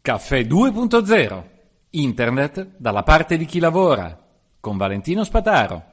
Caffè 2.0. Internet dalla parte di chi lavora. Con Valentino Spataro.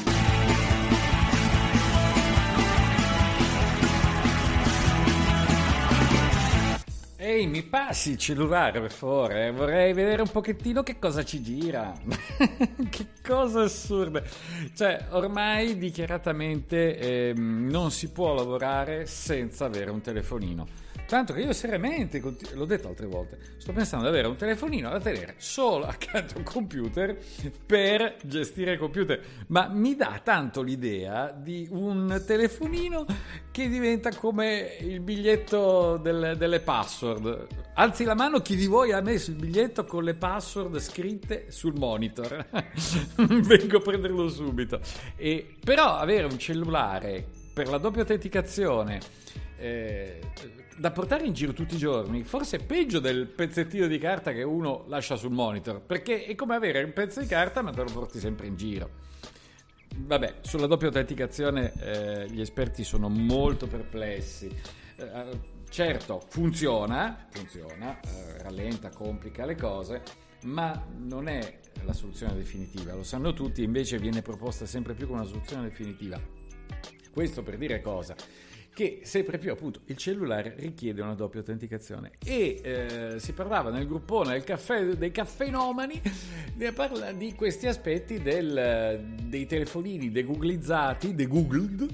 Ehi, mi passi il cellulare per favore? Vorrei vedere un pochettino che cosa ci gira. Che cosa assurda. Cioè, ormai dichiaratamente non si può lavorare senza avere un telefonino. Tanto che io seriamente, l'ho detto altre volte, sto pensando di avere un telefonino da tenere solo accanto al computer per gestire il computer. Ma mi dà tanto l'idea di un telefonino che diventa come il biglietto delle password. Alzi la mano chi di voi ha messo il biglietto con le password scritte sul monitor. Vengo a prenderlo subito. Però avere un cellulare per la doppia autenticazione da portare in giro tutti i giorni forse è peggio del pezzettino di carta che uno lascia sul monitor, perché è come avere un pezzo di carta ma te lo porti sempre in giro. Vabbè, sulla doppia autenticazione gli esperti sono molto perplessi. Certo, funziona, rallenta, complica le cose, ma non è la soluzione definitiva, lo sanno tutti, invece viene proposta sempre più come una soluzione definitiva. Questo per dire cosa? Che sempre più appunto il cellulare richiede una doppia autenticazione e si parlava nel gruppone del caffè, dei caffenomani di questi aspetti dei telefonini degooglizzati, degoogled,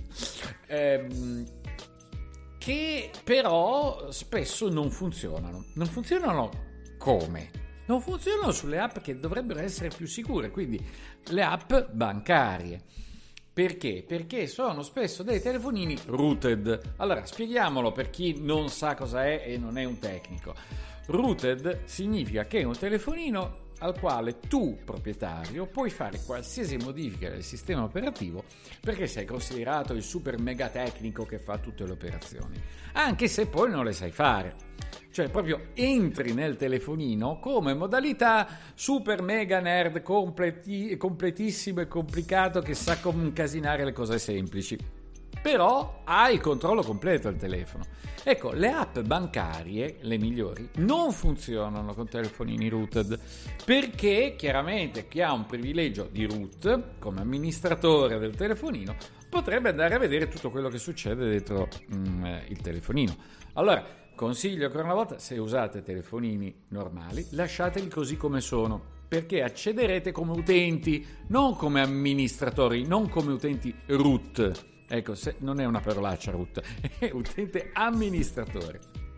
che però spesso non funzionano. Non funzionano come? Non funzionano sulle app che dovrebbero essere più sicure, quindi le app bancarie. Perché? Perché sono spesso dei telefonini rooted. Allora, spieghiamolo per chi non sa cosa è e non è un tecnico. Rooted significa che è un telefonino al quale tu, proprietario, puoi fare qualsiasi modifica del sistema operativo perché sei considerato il super mega tecnico che fa tutte le operazioni, anche se poi non le sai fare. Cioè proprio entri nel telefonino come modalità super mega nerd completissimo e complicato che sa come incasinare le cose semplici. Però hai il controllo completo del telefono. Ecco, le app bancarie, le migliori, non funzionano con telefonini rooted, perché chiaramente chi ha un privilegio di root, come amministratore del telefonino, potrebbe andare a vedere tutto quello che succede dentro il telefonino. Allora, consiglio ancora una volta, se usate telefonini normali, lasciateli così come sono, perché accederete come utenti, non come amministratori, non come utenti root. Ecco, non è una parolaccia root, è utente amministratore.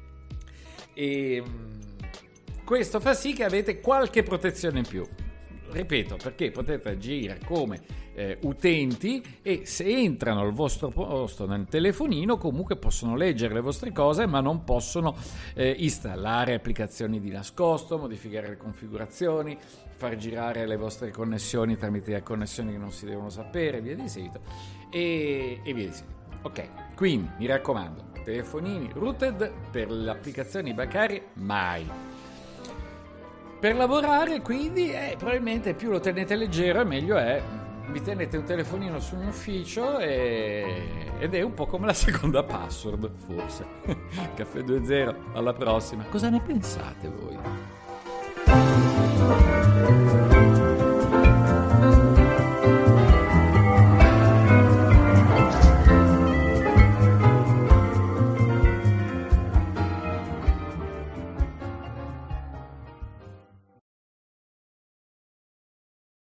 E questo fa sì che avete qualche protezione in più. Ripeto, perché potete agire come utenti e se entrano al vostro posto nel telefonino comunque possono leggere le vostre cose, ma non possono installare applicazioni di nascosto, modificare le configurazioni, far girare le vostre connessioni tramite connessioni che non si devono sapere, via di seguito e via di seguito. Ok, quindi mi raccomando, telefonini rooted per le applicazioni bancarie mai. Per lavorare quindi probabilmente più lo tenete leggero e meglio è. Vi tenete un telefonino su un ufficio ed è un po' come la seconda password, forse. Caffè 2.0, alla prossima. Cosa ne pensate voi?